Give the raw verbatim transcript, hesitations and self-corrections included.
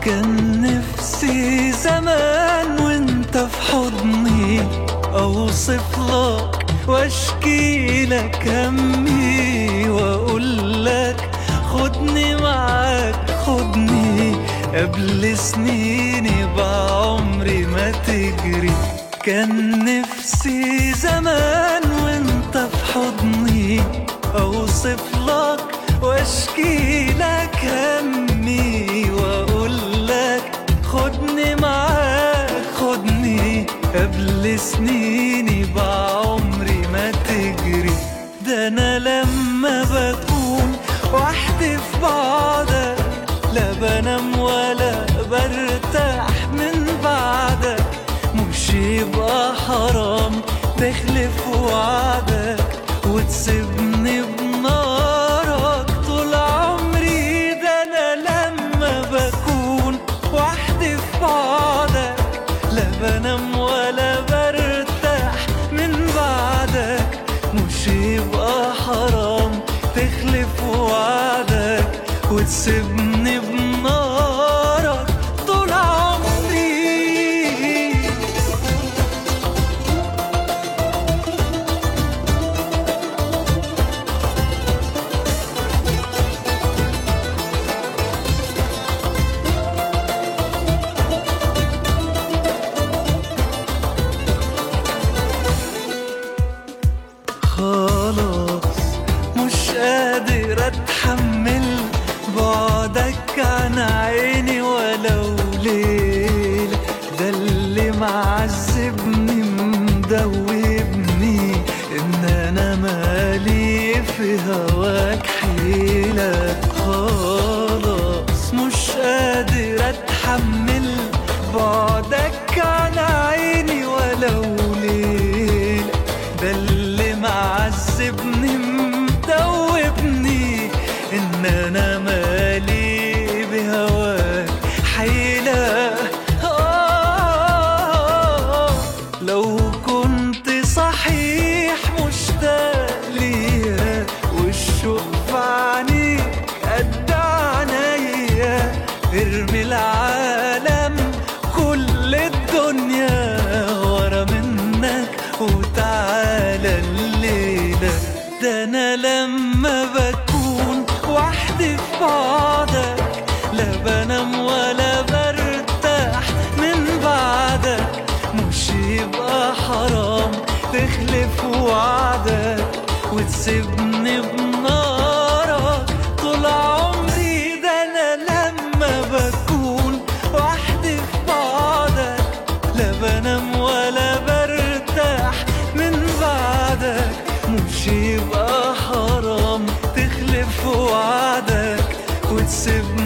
كان نفسي زمان وانت في حضني اوصف لك واشكي لك همي واقول لك خدني معاك خدني قبل سنيني بعمري ما تجري. كان نفسي زمان وانت في حضني اوصف لك واشكي لك همي واقول لك خدني معاك خدني قبل سنيني بعمري ما تجري. ده انا لما بكون وحدي في بعدك لا بنام ولا برتاح من بعدك، مش يبقى حرام تخلف وعدك وتسيبني بنارك طول عمري. ده انا لما بكون وحدي في بعدك لا بنام ولا برتاح من بعدك، مش يبقى حرام تخلف وعدك وتسيبني بنارك طول عمري. خلاص مش قادر اتحمل بعدك عن عيني ولو ليلة، ده اللي معذبني مدوبني ان انا مالي في هواك حيلة. خلاص مش قادر اتحمل بعدك عن عيني ولو ليلة، ده اللي معذبني مدوبني ان انا مالي بهواك حيلة. آه لو كنت صحيح مشتاق ليا والشوق في عينيك قد عينيا، ارمي العالم كل الدنيا ورا منك وتعالى الليلة. ده انا لما بكون وحدي في بعدك لا بنام ولا برتاح من بعدك، مش يبقى حرام تخلف وعدك وتسيبني بنارك طول عمري. ده انا لما بكون وحدي في بعدك لا بنام ولا برتاح من بعدك، مش يبقى حرام تخلف وعدك وتسيبني